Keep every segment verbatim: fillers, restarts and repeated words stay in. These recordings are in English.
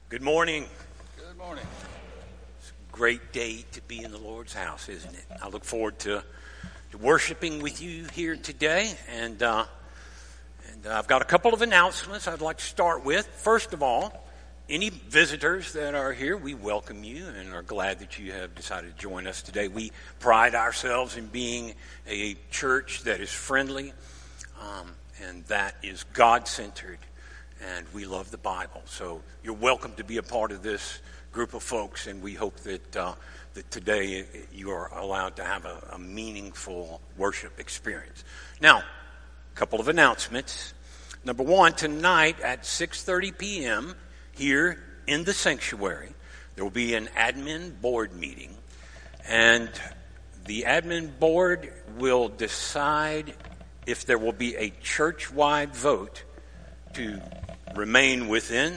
Good morning. Good morning. It's a great day to be in the Lord's house, isn't it? I look forward to, to worshiping with you here today. And, uh, and uh, I've got a couple of announcements I'd like to start with. First of all, any visitors that are here, we welcome you and are glad that you have decided to join us today. We pride ourselves in being a church that is friendly, um, and that is God-centered. And we love the Bible. So you're welcome to be a part of this group of folks, and we hope that uh, that today you are allowed to have a, a meaningful worship experience. Now, a couple of announcements. Number one, tonight at six thirty p.m. here in the sanctuary, there will be an admin board meeting. And the admin board will decide if there will be a church-wide vote to remain within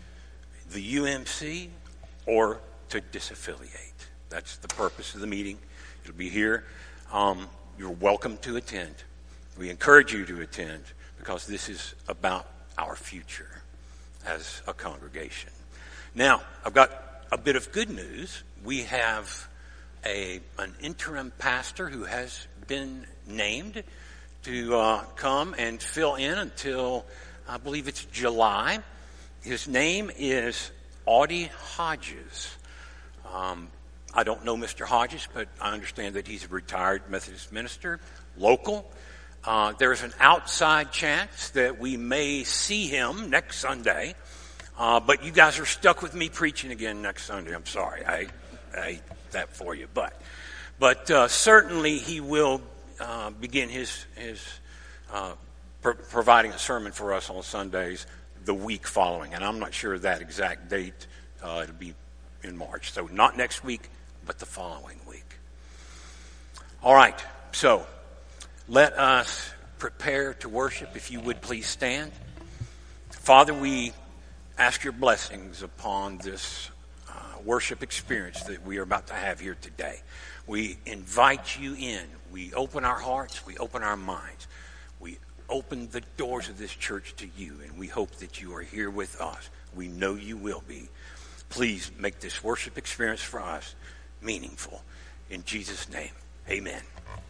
the U M C or to disaffiliate. That's the purpose of the meeting. It'll be here. Um, you're welcome to attend. We encourage you to attend because this is about our future as a congregation. Now, I've got a bit of good news. We have a an interim pastor who has been named to uh, come and fill in until I believe it's July. His name is Audie Hodges. Um, I don't know Mister Hodges, but I understand that he's a retired Methodist minister, local. Uh, there's an outside chance that we may see him next Sunday, uh, but you guys are stuck with me preaching again next Sunday. I'm sorry. I, I hate that for you. But but uh, certainly he will uh, begin his, his uh Pro- providing a sermon for us on Sundays the week following. And I'm not sure of that exact date. Uh, it'll be in March. So not next week, but the following week. All right. So let us prepare to worship. If you would please stand. Father, we ask your blessings upon this uh, worship experience that we are about to have here today. We invite you in. We open our hearts. We open our minds. We open the doors of this church to you, and we hope that you are here with us. We know you will be. Please make this worship experience for us meaningful. In Jesus' name, amen.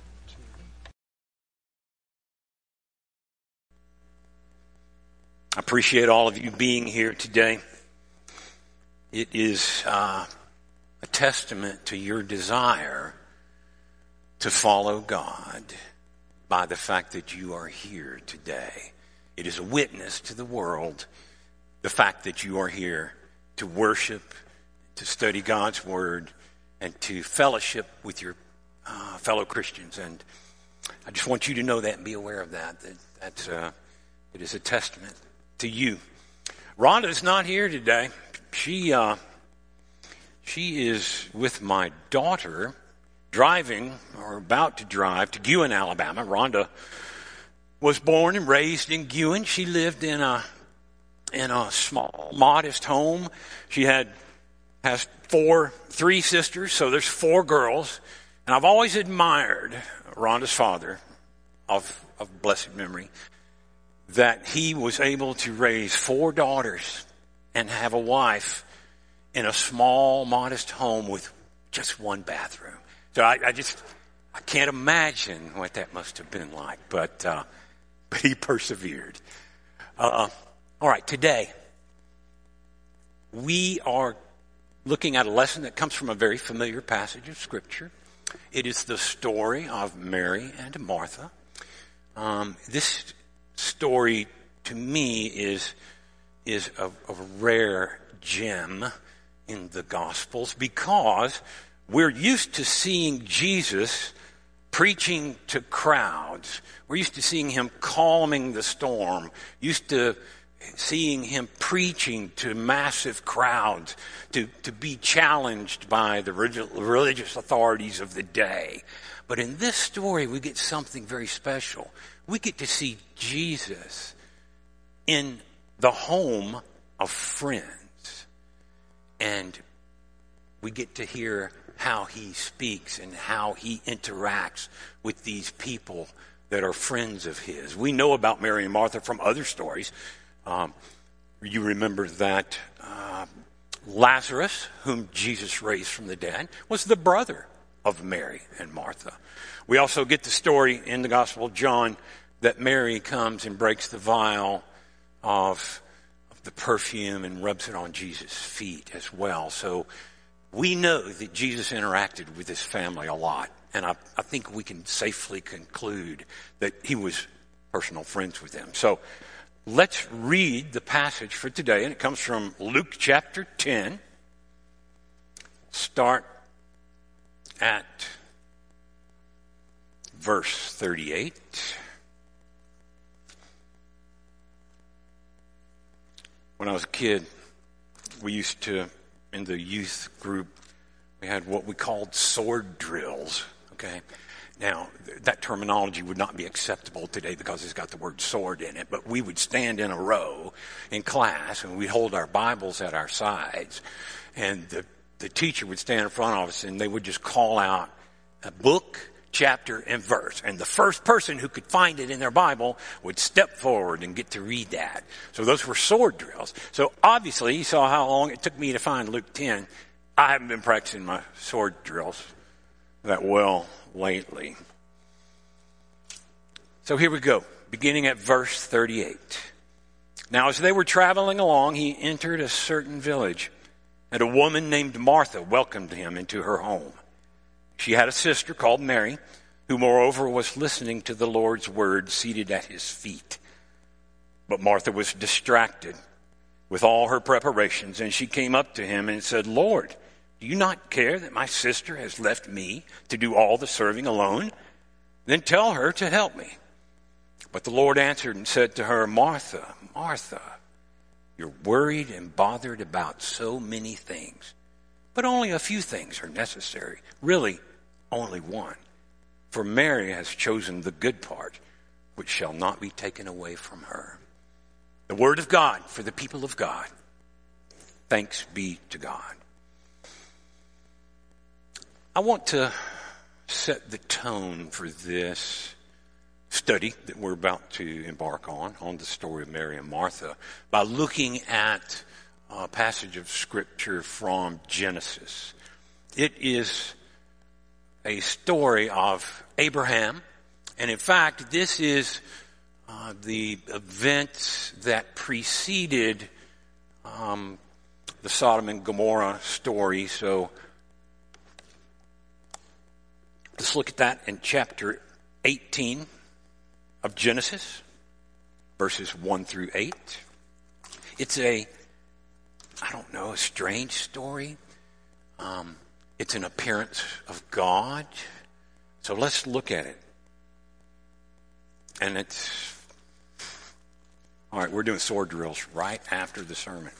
I appreciate all of you being here today. It is uh, a testament to your desire to follow God by the fact that you are here today. It is a witness to the world, the fact that you are here to worship, to study God's Word, and to fellowship with your uh, fellow Christians. And I just want you to know that and be aware of that. That that's, uh, it is a testament to you. Rhonda is not here today. She uh, she is with my daughter, driving or about to drive to Guin, Alabama. Rhonda was born and raised in Guin. She lived in a in a small, modest home. She had has four, three sisters, so there's four girls. And I've always admired Rhonda's father, of of blessed memory, that he was able to raise four daughters and have a wife in a small, modest home with just one bathroom. So I, I just, I can't imagine what that must have been like, but, uh, but he persevered. Uh, all right, today, we are looking at a lesson that comes from a very familiar passage of Scripture. It is the story of Mary and Martha. Um, this story, to me, is, is a, a rare gem in the Gospels because we're used to seeing Jesus preaching to crowds. We're used to seeing him calming the storm, used to seeing him preaching to massive crowds, to, to be challenged by the religious authorities of the day. But in this story, we get something very special. We get to see Jesus in the home of friends. And we get to hear how he speaks and how he interacts with these people that are friends of his. We know about Mary and Martha from other stories. Um, you remember that uh, Lazarus, whom Jesus raised from the dead, was the brother of Mary and Martha. We also get the story in the Gospel of John that Mary comes and breaks the vial of, of the perfume and rubs it on Jesus' feet as well. So we know that Jesus interacted with his family a lot. And I, I think we can safely conclude that he was personal friends with them. So let's read the passage for today. And it comes from Luke chapter ten. Start at verse thirty-eight. When I was a kid, we used to, in the youth group, we had what we called sword drills, okay? Now, th- that terminology would not be acceptable today because it's got the word sword in it, but we would stand in a row in class and we'd hold our Bibles at our sides, and the, the teacher would stand in front of us and they would just call out a book, chapter, and verse. And the first person who could find it in their Bible would step forward and get to read that. So those were sword drills. So obviously, you saw how long it took me to find Luke ten. I haven't been practicing my sword drills that well lately. So here we go, beginning at verse thirty-eight. Now, as they were traveling along, he entered a certain village, and a woman named Martha welcomed him into her home. She had a sister called Mary, who moreover was listening to the Lord's word seated at his feet. But Martha was distracted with all her preparations, and she came up to him and said, "Lord, do you not care that my sister has left me to do all the serving alone? Then tell her to help me." But the Lord answered and said to her, "Martha, Martha, you're worried and bothered about so many things, but only a few things are necessary. Really, only one. For Mary has chosen the good part, which shall not be taken away from her." The word of God for the people of God. Thanks be to God. I want to set the tone for this study that we're about to embark on, on the story of Mary and Martha, by looking at a passage of Scripture from Genesis. It is a story of Abraham, and in fact, this is uh, the events that preceded um, the Sodom and Gomorrah story. So let's look at that in chapter eighteen of Genesis, verses one through eight. It's a, I don't know, a strange story. Um, it's an appearance of God. So let's look at it. And it's, all right, we're doing sword drills right after the sermon.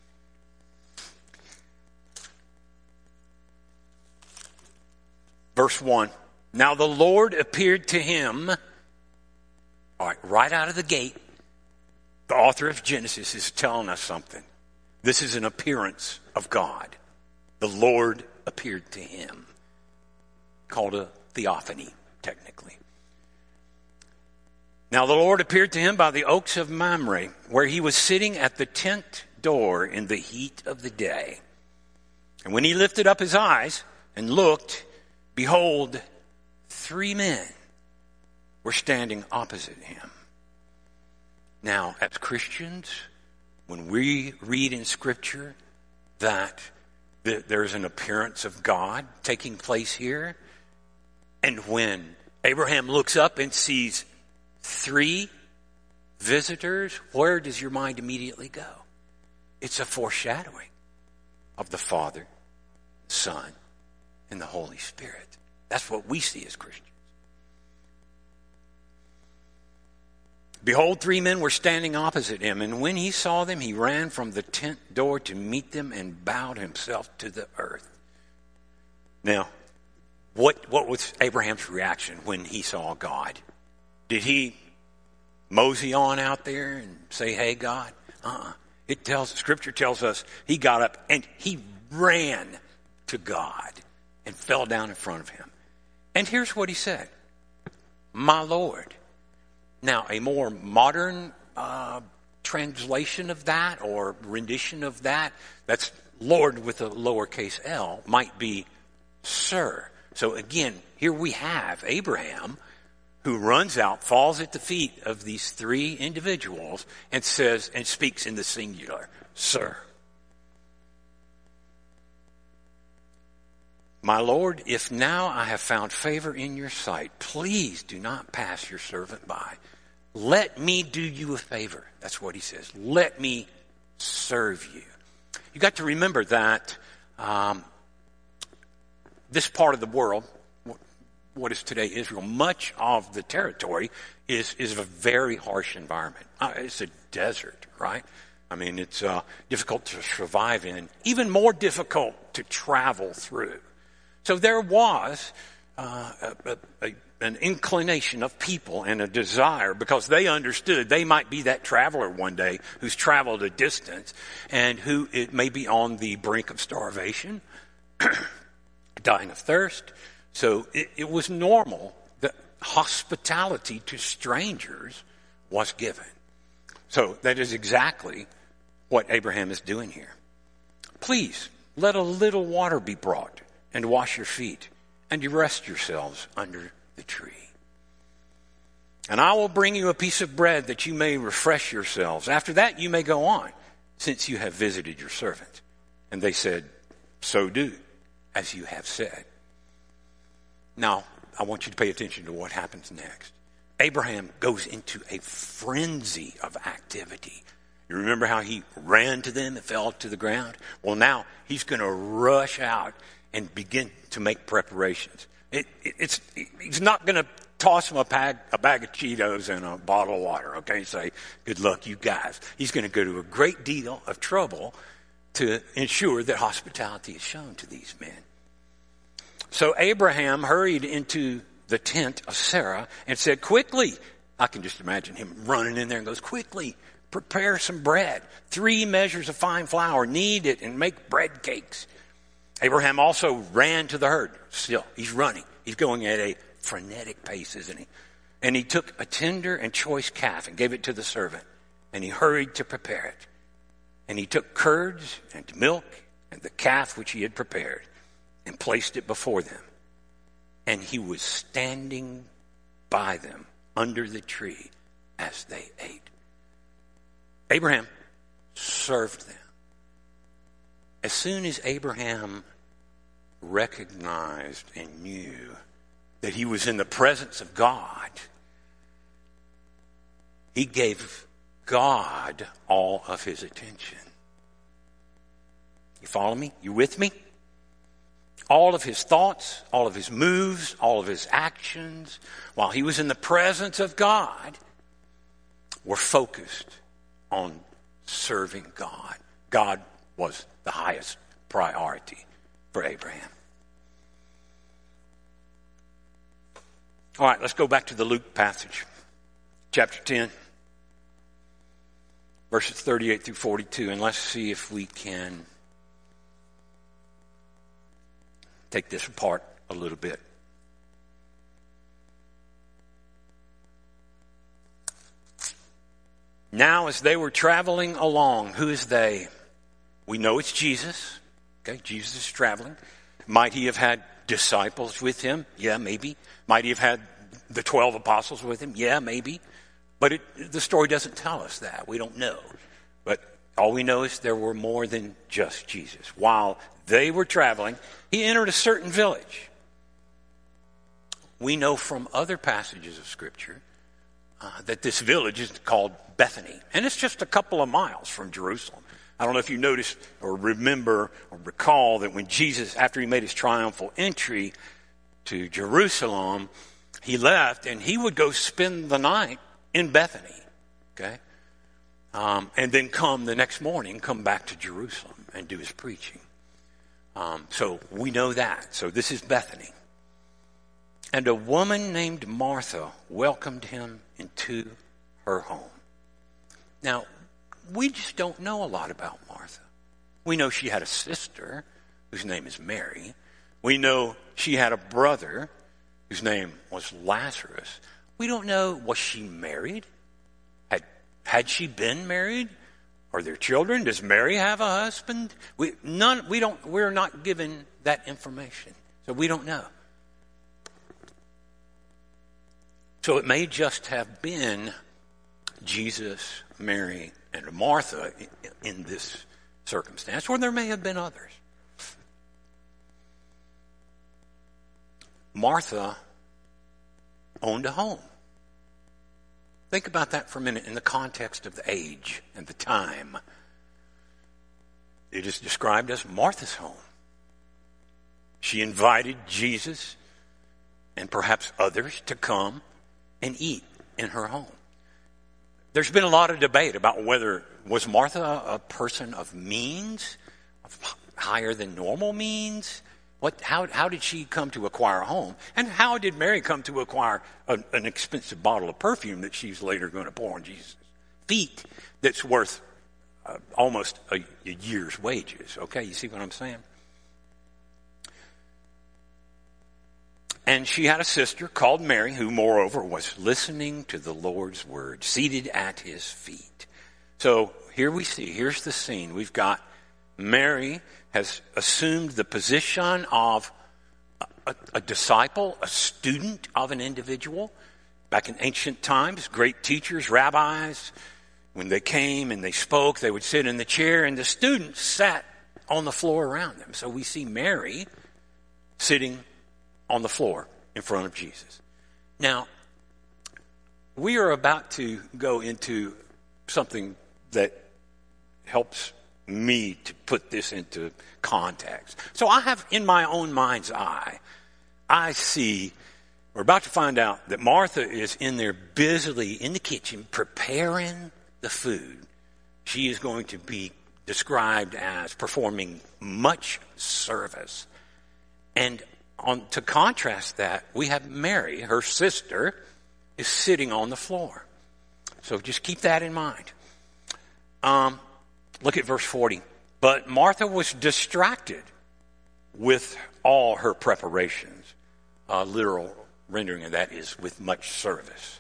Verse one. Now the Lord appeared to him. All right, right out of the gate, the author of Genesis is telling us something. This is an appearance of God. The Lord appeared to him. Called a theophany, technically. Now the Lord appeared to him by the oaks of Mamre, where he was sitting at the tent door in the heat of the day. And when he lifted up his eyes and looked, behold, three men were standing opposite him. Now, as Christians, when we read in Scripture that there's an appearance of God taking place here, and when Abraham looks up and sees three visitors, where does your mind immediately go? It's a foreshadowing of the Father, Son, and the Holy Spirit. That's what we see as Christians. Behold, three men were standing opposite him, and when he saw them, he ran from the tent door to meet them and bowed himself to the earth. Now, what, what was Abraham's reaction when he saw God? Did he mosey on out there and say, "Hey, God"? Uh-uh. It tells, Scripture tells us he got up and he ran to God and fell down in front of him. And here's what he said: "My Lord." Now, a more modern uh, translation of that or rendition of that, that's Lord with a lowercase l, might be Sir. So again, here we have Abraham who runs out, falls at the feet of these three individuals and says, and speaks in the singular, Sir. My Lord, if now I have found favor in your sight, please do not pass your servant by. Let me do you a favor. That's what he says. Let me serve you. You got to remember that um, this part of the world, what is today Israel, much of the territory is, is a very harsh environment. Uh, it's a desert, right? I mean, it's uh, difficult to survive in, even more difficult to travel through. So there was uh, a, a, an inclination of people and a desire, because they understood they might be that traveler one day who's traveled a distance and who it may be on the brink of starvation, dying of thirst. So it, it was normal that hospitality to strangers was given. So that is exactly what Abraham is doing here. Please, let a little water be brought and wash your feet, and you rest yourselves under the tree. And I will bring you a piece of bread that you may refresh yourselves. After that you may go on, since you have visited your servant. And they said, so do, as you have said. Now, I want you to pay attention to what happens next. Abraham goes into a frenzy of activity. You remember how he ran to them and fell to the ground? Well, now he's going to rush out and begin to make preparations. It, it, it's, he's not going to toss them a bag, a bag of Cheetos and a bottle of water, okay, and say, good luck, you guys. He's going to go to a great deal of trouble to ensure that hospitality is shown to these men. So Abraham hurried into the tent of Sarah and said, quickly, I can just imagine him running in there and goes, quickly, prepare some bread. Three measures of fine flour, knead it and make bread cakes. Abraham also ran to the herd. Still, he's running. He's going at a frenetic pace, isn't he? And he took a tender and choice calf and gave it to the servant. And he hurried to prepare it. And he took curds and milk and the calf which he had prepared and placed it before them. And he was standing by them under the tree as they ate. Abraham served them. As soon as Abraham recognized and knew that he was in the presence of God, he gave God all of his attention. You follow me? You with me? All of his thoughts, all of his moves, all of his actions, while he was in the presence of God, were focused on serving God. God was the highest priority for Abraham. All right, let's go back to the Luke passage. Chapter ten, verses thirty-eight through forty-two, and let's see if we can take this apart a little bit. Now, as they were traveling along, who is they? We know it's Jesus. Okay, Jesus is traveling. Might he have had disciples with him? Yeah, maybe. Might he have had the twelve apostles with him? Yeah, maybe. But it, the story doesn't tell us that. We don't know. But all we know is there were more than just Jesus. While they were traveling, he entered a certain village. We know from other passages of Scripture uh, that this village is called Bethany. And it's just a couple of miles from Jerusalem. I don't know if you noticed or remember or recall that when Jesus, after he made his triumphal entry to Jerusalem, he left and he would go spend the night in Bethany, okay? Um, and then come the next morning, come back to Jerusalem and do his preaching. Um, so we know that. So this is Bethany. And a woman named Martha welcomed him into her home. Now, we just don't know a lot about Martha. We know she had a sister whose name is Mary. We know she had a brother whose name was Lazarus. We don't know, was she married? Had Had she been married? Are there children? Does Mary have a husband? We none. We don't. We're not given that information, so we don't know. So it may just have been Jesus, Mary, and Martha in this circumstance, or there may have been others. Martha owned a home. Think about that for a minute in the context of the age and the time. It is described as Martha's home. She invited Jesus and perhaps others to come and eat in her home. There's been a lot of debate about whether was Martha a person of means, of higher than normal means. What? How, how did she come to acquire a home? And how did Mary come to acquire a, an expensive bottle of perfume that she's later going to pour on Jesus' feet that's worth uh, almost a, a year's wages? Okay, you see what I'm saying? And she had a sister called Mary, who moreover was listening to the Lord's word, seated at his feet. So here we see, here's the scene. We've got Mary has assumed the position of a, a disciple, a student of an individual. Back in ancient times, great teachers, rabbis, when they came and they spoke, they would sit in the chair and the students sat on the floor around them. So we see Mary sitting on the floor in front of Jesus. Now, we are about to go into something that helps me to put this into context. So I have in my own mind's eye, I see, we're about to find out that Martha is in there busily in the kitchen preparing the food. She is going to be described as performing much service. And on, to contrast that, we have Mary, her sister, is sitting on the floor. So just keep that in mind. Um, Look at verse forty. But Martha was distracted with all her preparations. Uh, literal rendering of that is with much service.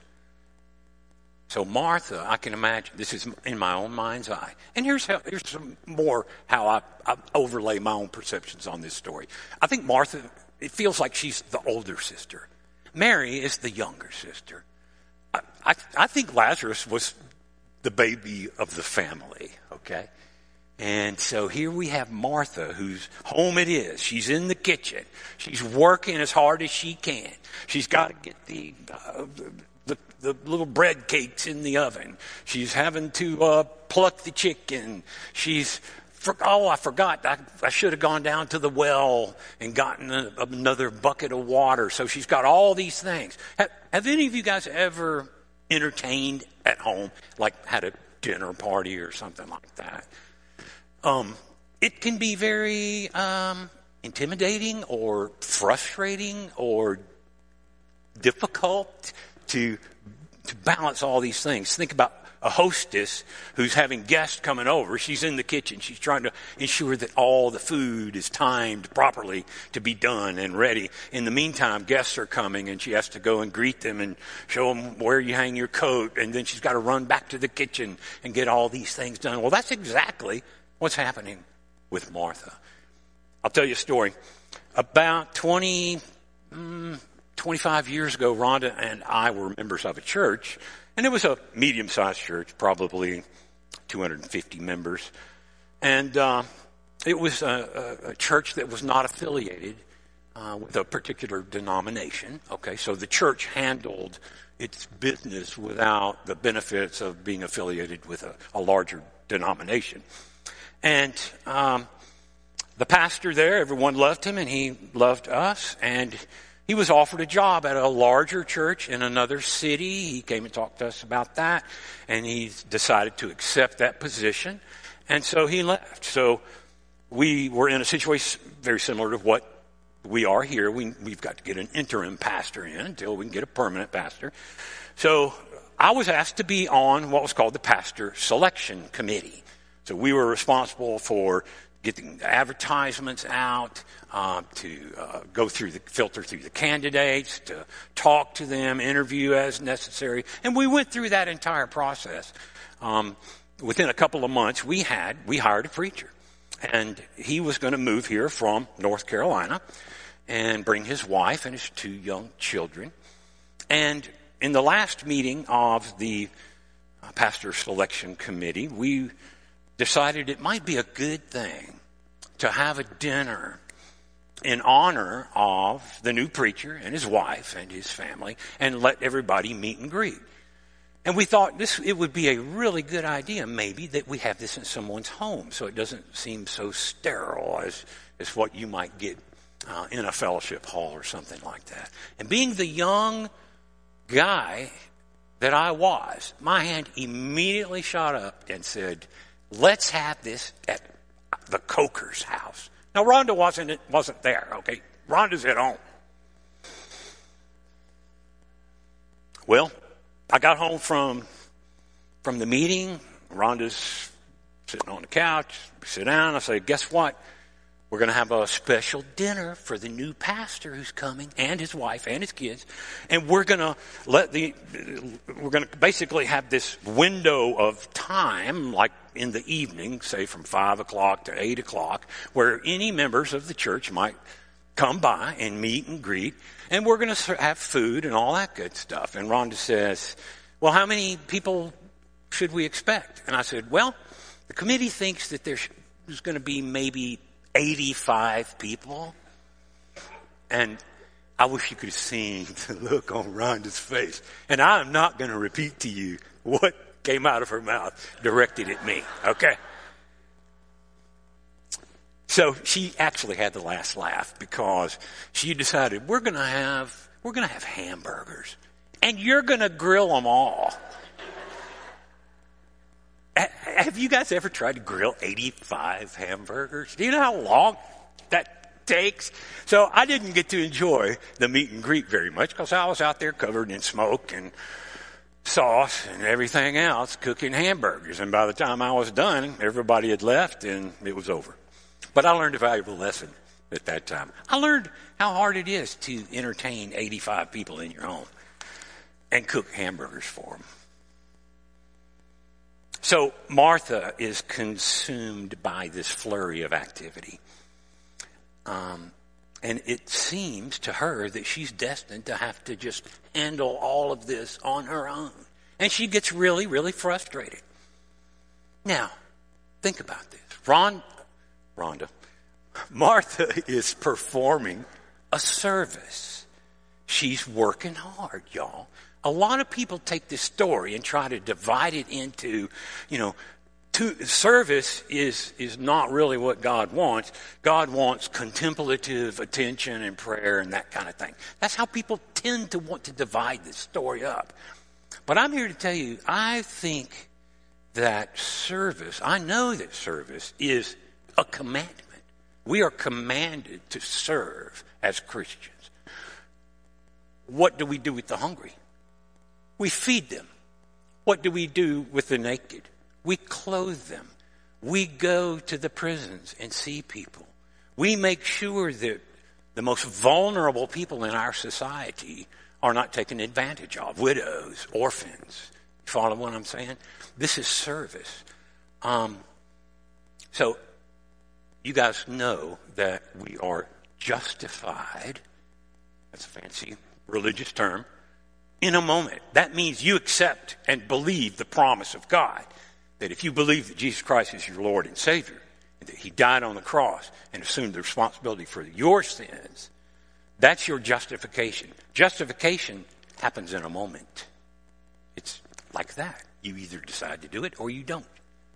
So Martha, I can imagine, this is in my own mind's eye. And here's how, here's some more how I, I overlay my own perceptions on this story. I think Martha, it feels like she's the older sister. Mary is the younger sister. I, I, I think Lazarus was the baby of the family, okay? And so here we have Martha, whose home it is. She's in the kitchen. She's working as hard as she can. She's got to get the, uh, the the little bread cakes in the oven. She's having to uh, pluck the chicken. She's, for, oh, I forgot. I, I should have gone down to the well and gotten a, another bucket of water. So she's got all these things. Have, have any of you guys ever entertained at home, like had a dinner party or something like that? Um, it can be very um, intimidating or frustrating or difficult to to balance all these things. Think about a hostess who's having guests coming over. She's in the kitchen. She's trying to ensure that all the food is timed properly to be done and ready. In the meantime, guests are coming and she has to go and greet them and show them where you hang your coat. And then she's got to run back to the kitchen and get all these things done. Well, that's exactly what's happening with Martha. I'll tell you a story. About twenty, mm, twenty-five years ago, Rhonda and I were members of a church, and it was a medium-sized church, probably two hundred fifty members. And uh, it was a, a, a church that was not affiliated uh, with a particular denomination. Okay, so the church handled its business without the benefits of being affiliated with a, a larger denomination. And um, the pastor there, everyone loved him, and he loved us. And he was offered a job at a larger church in another city. He came and talked to us about that, and he decided to accept that position. And so he left. So we were in a situation very similar to what we are here. We, we've got to get an interim pastor in until we can get a permanent pastor. So I was asked to be on what was called the pastor selection committee. So we were responsible for getting the advertisements out, uh, to uh, go through the filter through the candidates, to talk to them, interview as necessary, and we went through that entire process. um, within a couple of months, we had, we hired a preacher. And he was going to move here from North Carolina and bring his wife and his two young children. And in the last meeting of the pastor selection committee, we decided it might be a good thing to have a dinner in honor of the new preacher and his wife and his family and let everybody meet and greet. And we thought this it would be a really good idea maybe that we have this in someone's home so it doesn't seem so sterile as, as what you might get uh, in a fellowship hall or something like that. And being the young guy that I was, my hand immediately shot up and said, let's have this at the Coker's house. Now, Rhonda wasn't, wasn't there, okay? Rhonda's at home. Well, I got home from, from the meeting. Rhonda's sitting on the couch. We sit down. I say, guess what? We're going to have a special dinner for the new pastor who's coming and his wife and his kids. And we're going to let the, we're going to basically have this window of time, like in the evening, say from five o'clock to eight o'clock, where any members of the church might come by and meet and greet. And we're going to have food and all that good stuff. And Rhonda says, well, how many people should we expect? And I said, well, the committee thinks that there's going to be maybe eighty-five people. And I wish you could have seen the look on Rhonda's face. And I'm not going to repeat to you what came out of her mouth directed at me, okay? So she actually had the last laugh because she decided we're going to have we're going to have hamburgers and you're going to grill them all. Have you guys ever tried to grill eighty-five hamburgers? Do you know how long that takes? So I didn't get to enjoy the meet and greet very much because I was out there covered in smoke and sauce and everything else cooking hamburgers. And by the time I was done, everybody had left and it was over. But I learned a valuable lesson at that time. I learned how hard it is to entertain eighty-five people in your home and cook hamburgers for them. So Martha is consumed by this flurry of activity. Um, and it seems to her that she's destined to have to just handle all of this on her own. And she gets really, really frustrated. Now, think about this. Ron, Rhonda, Martha is performing a service. She's working hard, y'all. A lot of people take this story and try to divide it into, you know, to, service is, is not really what God wants. God wants contemplative attention and prayer and that kind of thing. That's how people tend to want to divide this story up. But I'm here to tell you, I think that service, I know that service is a commandment. We are commanded to serve as Christians. What do we do with the hungry? We feed them. What do we do with the naked? We clothe them. We go to the prisons and see people. We make sure that the most vulnerable people in our society are not taken advantage of. Widows, orphans. You follow what I'm saying? This is service. Um, so you guys know that we are justified. That's a fancy religious term. In a moment. That means you accept and believe the promise of God. That if you believe that Jesus Christ is your Lord and Savior, and that He died on the cross and assumed the responsibility for your sins, that's your justification. Justification happens in a moment. It's like that. You either decide to do it or you don't.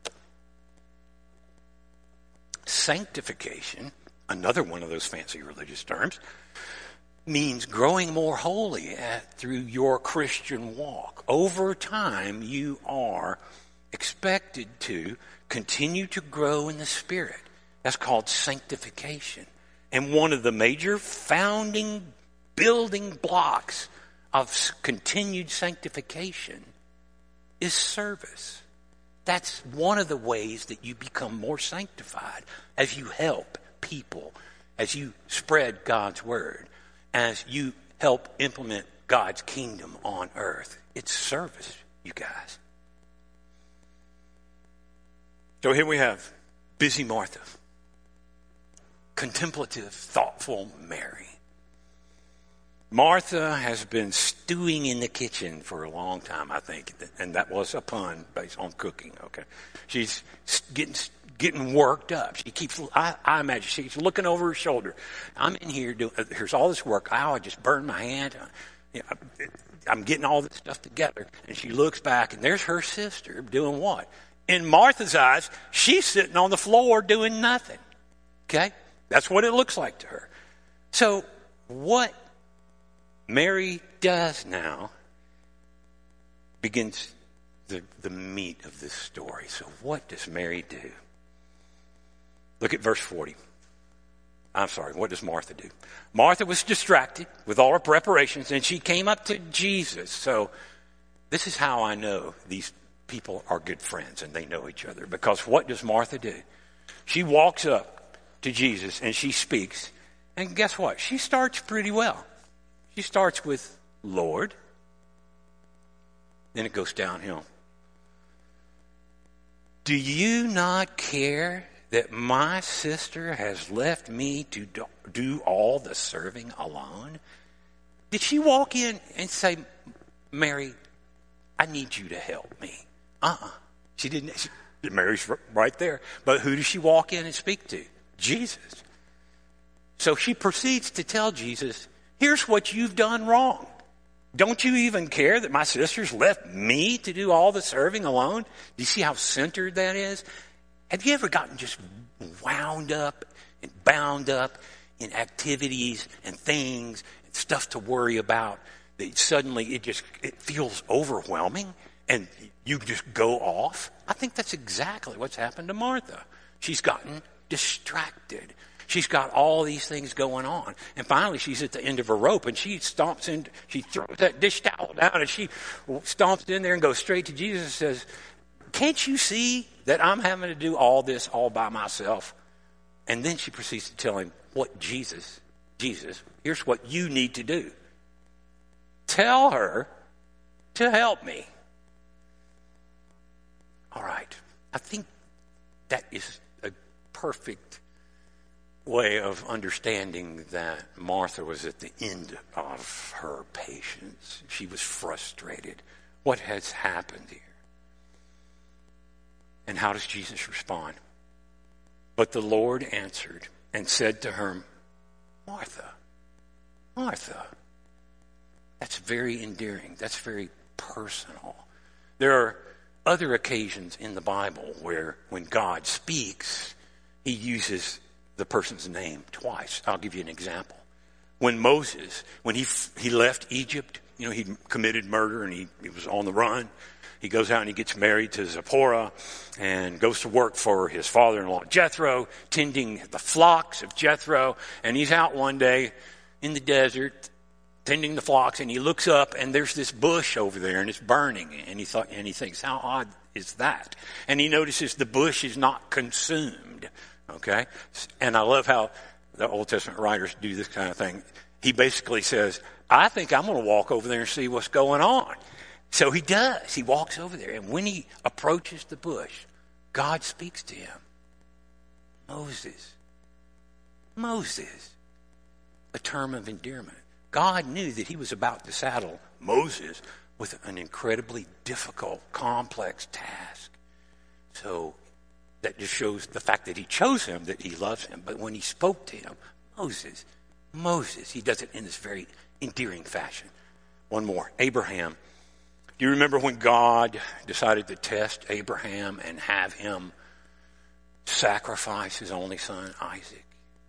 Sanctification, another one of those fancy religious terms, means growing more holy at, through your Christian walk. Over time, you are expected to continue to grow in the Spirit. That's called sanctification. And one of the major founding building blocks of continued sanctification is service. That's one of the ways that you become more sanctified as you help people, as you spread God's word, as you help implement God's kingdom on earth. It's service, you guys. So here we have busy Martha, contemplative, thoughtful Mary. Martha has been stewing in the kitchen for a long time, I think, and that was a pun based on cooking. Okay, she's getting getting worked up. She keeps, I, I imagine, she's looking over her shoulder. I'm in here doing. Here's all this work. I just burned my hand. You know, I'm getting all this stuff together, and she looks back, and there's her sister doing what? In Martha's eyes, she's sitting on the floor doing nothing. Okay, that's what it looks like to her. So what Mary does now begins the, the meat of this story. So what does Mary do? Look at verse forty. I'm sorry, what does Martha do? Martha was distracted with all her preparations, and she came up to Jesus. So this is how I know these people are good friends and they know each other. Because what does Martha do? She walks up to Jesus and she speaks. And guess what? She starts pretty well. She starts with, Lord. Then it goes downhill. Do you not care that my sister has left me to do all the serving alone? Did she walk in and say, Mary, I need you to help me? Uh-uh. She didn't. She, Mary's right there. But who does she walk in and speak to? Jesus. So she proceeds to tell Jesus, here's what you've done wrong. Don't you even care that my sister's left me to do all the serving alone? Do you see how centered that is? Have you ever gotten just wound up and bound up in activities and things and stuff to worry about that suddenly it just it feels overwhelming and you just go off? I think that's exactly what's happened to Martha. She's gotten distracted. She's got all these things going on. And finally, she's at the end of her rope, and she stomps in, she throws that dish towel down, and she stomps in there and goes straight to Jesus and says, can't you see that I'm having to do all this all by myself? And then she proceeds to tell him, what Jesus, Jesus, here's what you need to do. Tell her to help me. All right. I think that is a perfect way of understanding that Martha was at the end of her patience. She was frustrated. What has happened here? And how does Jesus respond? But the Lord answered and said to her, Martha, Martha. That's very endearing. That's very personal. There are other occasions in the Bible where when God speaks, he uses the person's name twice. I'll give you an example. When Moses, when he he left Egypt, you know, he committed murder and he, he was on the run. He goes out and he gets married to Zipporah and goes to work for his father-in-law Jethro, tending the flocks of Jethro. And he's out one day in the desert tending the flocks, and he looks up and there's this bush over there and it's burning. And he thought, and he thinks, how odd is that? And he notices the bush is not consumed. Okay? And I love how the Old Testament writers do this kind of thing. He basically says, I think I'm going to walk over there and see what's going on. So he does. He walks over there. And when he approaches the bush, God speaks to him. Moses. Moses. A term of endearment. God knew that he was about to saddle Moses with an incredibly difficult, complex task. So that just shows the fact that he chose him, that he loves him. But when he spoke to him, Moses, Moses, he does it in this very endearing fashion. One more, Abraham. Do you remember when God decided to test Abraham and have him sacrifice his only son, Isaac?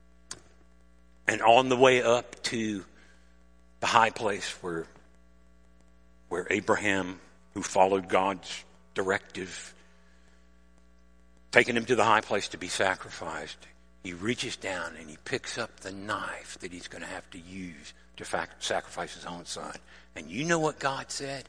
And on the way up to the high place where, where Abraham, who followed God's directive, taking him to the high place to be sacrificed, he reaches down and he picks up the knife that he's going to have to use to fac- sacrifice his own son. And you know what God said?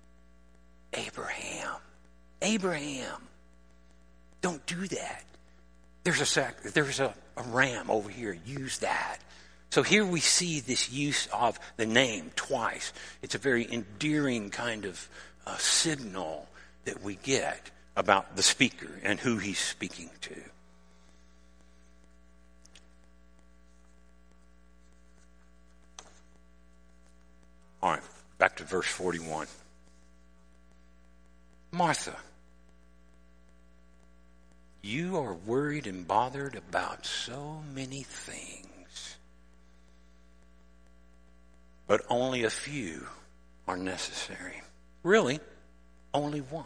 Abraham, Abraham, don't do that. There's a sac- there's a, a ram over here. Use that. So here we see this use of the name twice. It's a very endearing kind of uh, signal that we get about the speaker and who he's speaking to. All right, back to verse forty-one. Martha, you are worried and bothered about so many things, but only a few are necessary. Really, only one.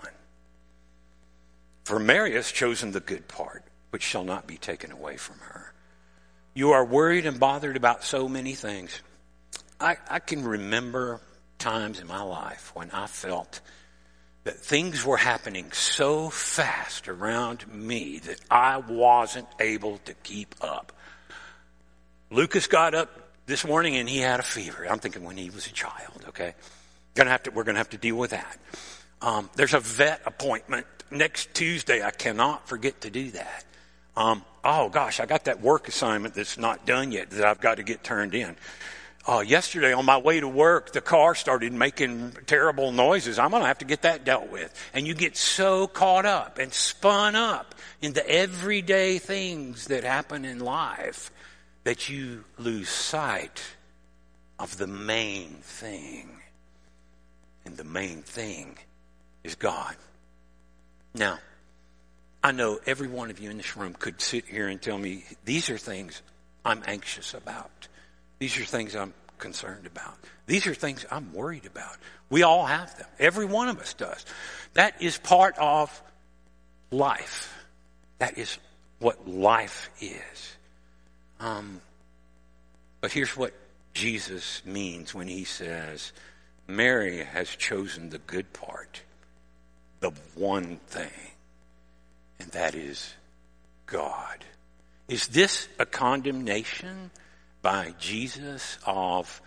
For Mary has chosen the good part, which shall not be taken away from her. You are worried and bothered about so many things. I, I can remember times in my life when I felt that things were happening so fast around me that I wasn't able to keep up. Lucas got up this morning and he had a fever. I'm thinking when he was a child, okay? Gonna have to, we're going to have to deal with that. Um, there's a vet appointment next Tuesday. I cannot forget to do that. Um, oh, gosh, I got that work assignment that's not done yet that I've got to get turned in. Uh, yesterday on my way to work, the car started making terrible noises. I'm going to have to get that dealt with. And you get so caught up and spun up into everyday things that happen in life that you lose sight of the main thing. And the main thing is God. Now, I know every one of you in this room could sit here and tell me, these are things I'm anxious about. These are things I'm concerned about. These are things I'm worried about. We all have them. Every one of us does. That is part of life. That is what life is. Um, but here's what Jesus means when he says, Mary has chosen the good part, the one thing, and that is God. Is this a condemnation by Jesus of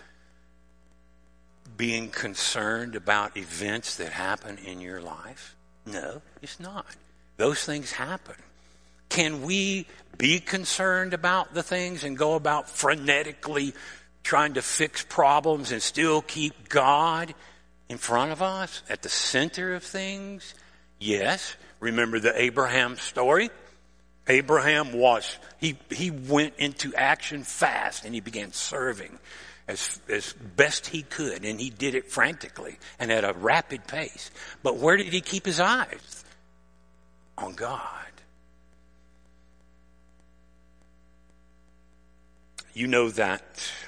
being concerned about events that happen in your life? No, it's not. Those things happen. Can we be concerned about the things and go about frenetically trying to fix problems and still keep God in front of us, at the center of things? Yes. Remember the Abraham story? Abraham was, he, he went into action fast and he began serving as, as best he could. And he did it frantically and at a rapid pace. But where did he keep his eyes? On God. You know that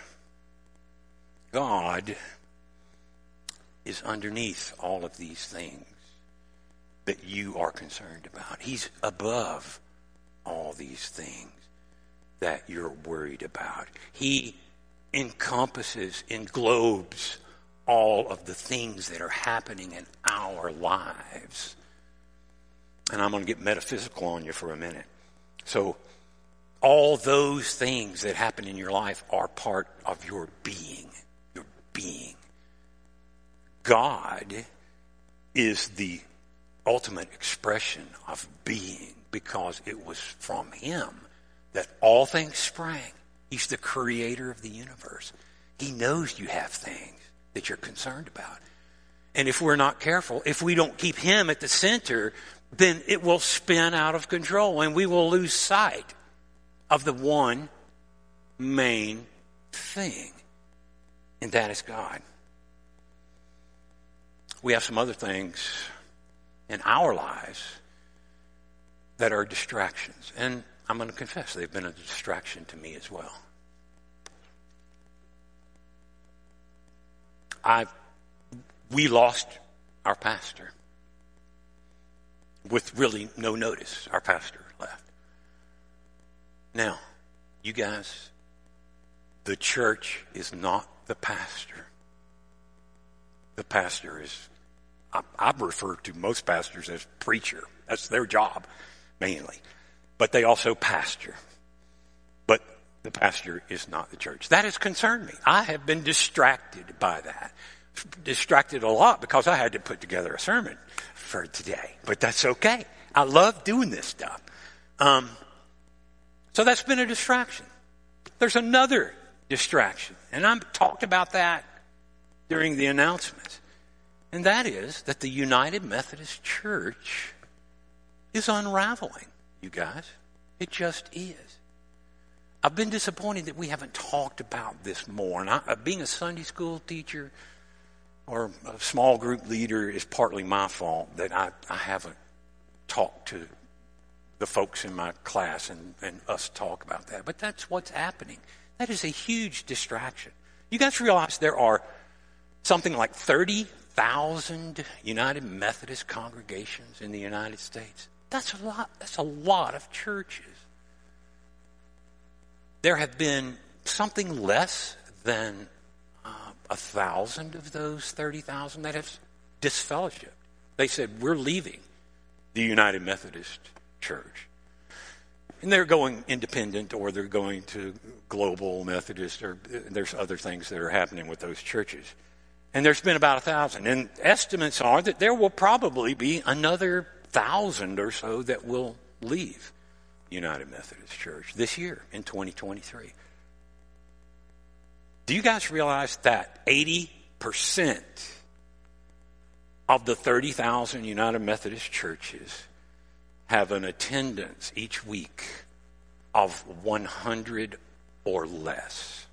God is underneath all of these things that you are concerned about. He's above all these things that you're worried about. He encompasses, englobes all of the things that are happening in our lives. And I'm going to get metaphysical on you for a minute. So all those things that happen in your life are part of your being. Your being. God is the ultimate expression of being because it was from him that all things sprang. He's the creator of the universe. He knows you have things that you're concerned about. And if we're not careful, if we don't keep him at the center, then it will spin out of control and we will lose sight of the one main thing, and that is God. We have some other things in our lives that are distractions, and I'm going to confess they've been a distraction to me as well. I we lost our pastor with really no notice. Our pastor left. Now, you guys, the church is not the pastor. The pastor is, I, I refer to most pastors as preacher. That's their job, mainly. But they also pastor. But the pastor is not the church. That has concerned me. I have been distracted by that. Distracted a lot because I had to put together a sermon for today. But that's okay. I love doing this stuff. Um, so that's been a distraction. There's another distraction. And I talked about that during the announcements. And that is that the United Methodist Church is unraveling, you guys. It just is. I've been disappointed that we haven't talked about this more. And I, being a Sunday school teacher or a small group leader is partly my fault that I, I haven't talked to the folks in my class and, and us talk about that. But that's what's happening. That is a huge distraction. You guys realize there are something like thirty thousand United Methodist congregations in the United States? That's a lot. That's a lot of churches. There have been something less than uh, a thousand of those thirty thousand that have disfellowshipped. They said, we're leaving the United Methodist Church. And they're going independent, or they're going to Global Methodist, or there's other things that are happening with those churches. And there's been about a thousand. And estimates are that there will probably be another thousand or so that will leave United Methodist Church this year in twenty twenty-three. Do you guys realize that eighty percent of the thirty thousand United Methodist churches have an attendance each week of one hundred or less?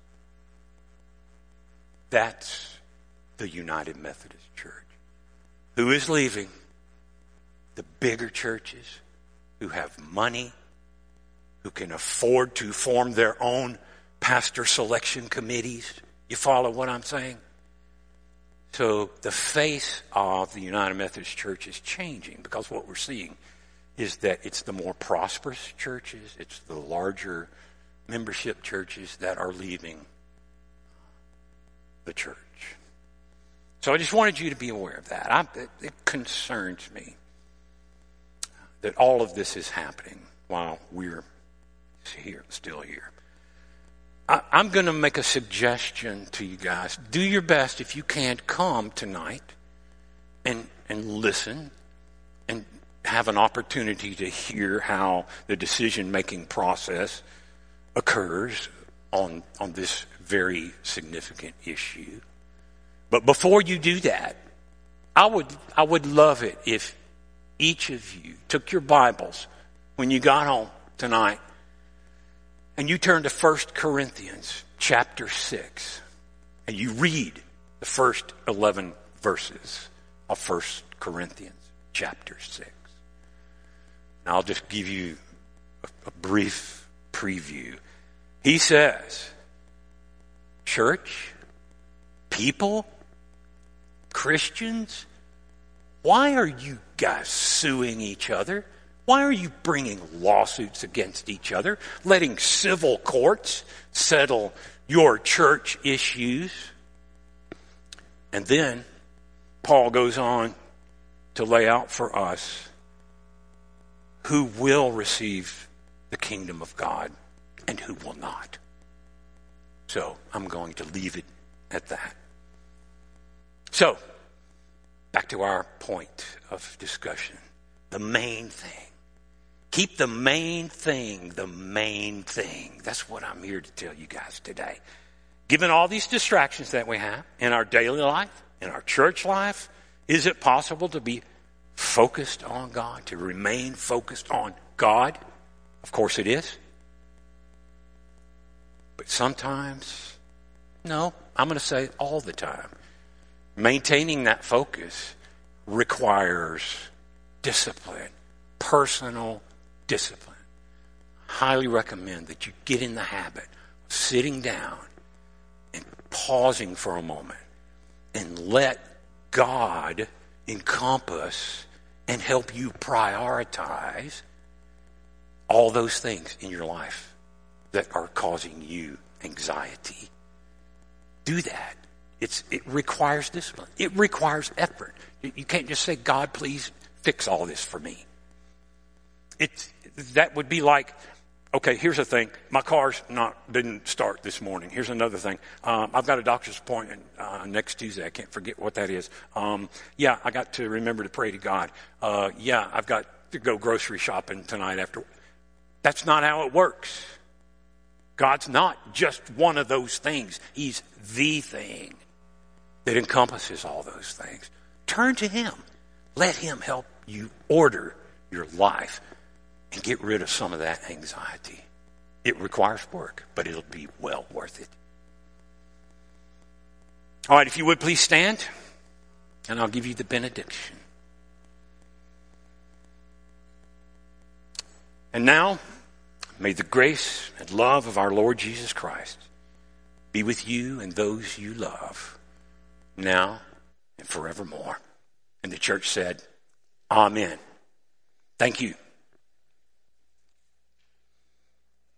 That's the United Methodist Church. Who is leaving? The bigger churches who have money, who can afford to form their own pastor selection committees. You follow what I'm saying? So the face of the United Methodist Church is changing, because what we're seeing is that it's the more prosperous churches, it's the larger membership churches that are leaving the church. So I just wanted you to be aware of that. I, it, it concerns me that all of this is happening while we're here, still here. I, I'm going to make a suggestion to you guys. Do your best, if you can't, come tonight and and listen and have an opportunity to hear how the decision-making process occurs on on this very significant issue. But before you do that, I would I would love it if each of you took your Bibles when you got home tonight and you turned to First Corinthians chapter six and you read the first eleven verses of First Corinthians chapter six. And I'll just give you a, a brief preview. He says, church, people, Christians, why are you guys suing each other? Why are you bringing lawsuits against each other, letting civil courts settle your church issues? And then Paul goes on to lay out for us who will receive the kingdom of God and who will not. So I'm going to leave it at that. So, back to our point of discussion. The main thing. Keep the main thing the main thing. That's what I'm here to tell you guys today. Given all these distractions that we have in our daily life, in our church life, is it possible to be focused on God, to remain focused on God? Of course it is. But sometimes, no, I'm going to say all the time, maintaining that focus requires discipline, personal discipline. Highly recommend that you get in the habit of sitting down and pausing for a moment and let God encompass and help you prioritize all those things in your life that are causing you anxiety. Do that. It's, it requires discipline. It requires effort. You can't just say, God, please fix all this for me. It, that would be like, okay, here's the thing. My car's not didn't start this morning. Here's another thing. Um, I've got a doctor's appointment uh, next Tuesday. I can't forget what that is. Um, yeah, I got to remember to pray to God. Uh, yeah, I've got to go grocery shopping tonight after. That's not how it works. God's not just one of those things. He's the thing that encompasses all those things. Turn to Him. Let Him help you order your life and get rid of some of that anxiety. It requires work, but it'll be well worth it. All right, if you would please stand, and I'll give you the benediction. And now, may the grace and love of our Lord Jesus Christ be with you and those you love, now and forevermore. And the church said, Amen. Thank you.